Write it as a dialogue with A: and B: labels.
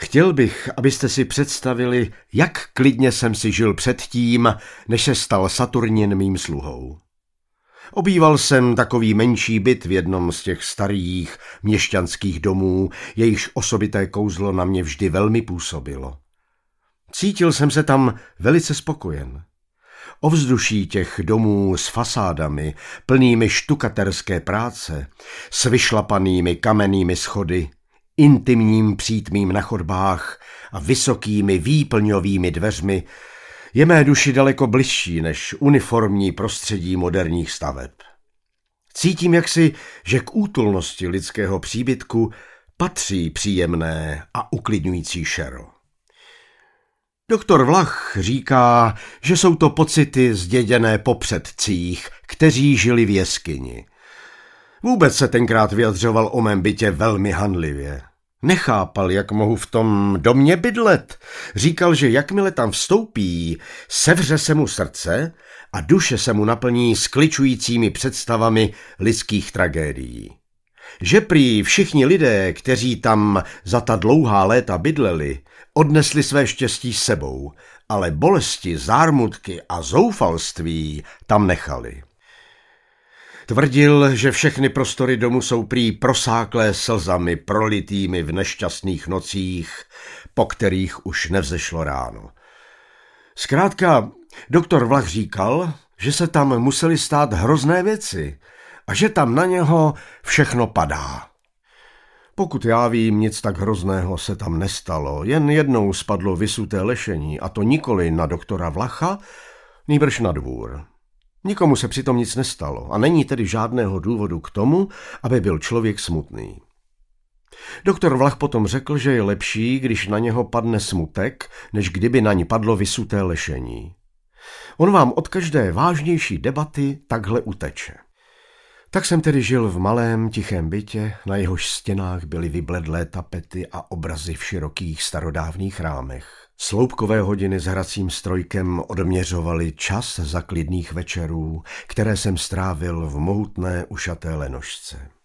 A: Chtěl bych, abyste si představili, jak klidně jsem si žil předtím, než se stal Saturnin mým sluhou. Obýval jsem takový menší byt v jednom z těch starých měšťanských domů, jejichž osobité kouzlo na mě vždy velmi působilo. Cítil jsem se tam velice spokojen. Ovzduší těch domů s fasádami, plnými štukaterské práce, s vyšlapanými kamennými schody, intimním přítmím na chodbách a vysokými výplňovými dveřmi je mé duši daleko bližší než uniformní prostředí moderních staveb. Cítím jaksi, že k útulnosti lidského příbytku patří příjemné a uklidňující šero. Doktor Vlach říká, že jsou to pocity zděděné po předcích, kteří žili v jeskyni. Vůbec se tenkrát vyjadřoval o mém bytě velmi hanlivě. Nechápal, jak mohu v tom domě bydlet. Říkal, že jakmile tam vstoupí, sevře se mu srdce a duše se mu naplní skličujícími představami lidských tragédií. Že prý všichni lidé, kteří tam za ta dlouhá léta bydleli, odnesli své štěstí s sebou, ale bolesti, zármutky a zoufalství tam nechali. Tvrdil, že všechny prostory domu jsou prý prosáklé slzami prolitými v nešťastných nocích, po kterých už nevzešlo ráno. Zkrátka, doktor Vlach říkal, že se tam musely stát hrozné věci a že tam na něho všechno padá. Pokud já vím, nic tak hrozného se tam nestalo, jen jednou spadlo vysuté lešení, a to nikoli na doktora Vlacha, nýbrž na dvůr. Nikomu se přitom nic nestalo a není tedy žádného důvodu k tomu, aby byl člověk smutný. Doktor Vlach potom řekl, že je lepší, když na něho padne smutek, než kdyby na ní padlo vysuté lešení. On vám od každé vážnější debaty takhle uteče. Tak jsem tedy žil v malém, tichém bytě, na jehož stěnách byly vybledlé tapety a obrazy v širokých starodávných rámech. Sloupkové hodiny s hracím strojkem odměřovaly čas za klidných večerů, které jsem strávil v mohutné ušaté lenošce.